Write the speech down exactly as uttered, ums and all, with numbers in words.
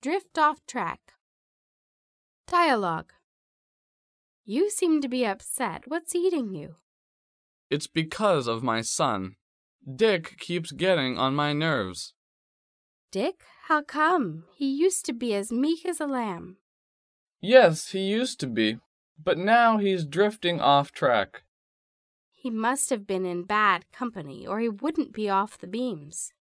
drift off track. Dialogue. You seem to be upset. What's eating you? It's because of my son. Dick keeps getting on my nerves. Dick? How come? He used to be as meek as a lamb. Yes, he used to be, but now he's drifting off track. He must have been in bad company, or he wouldn't be off the beams.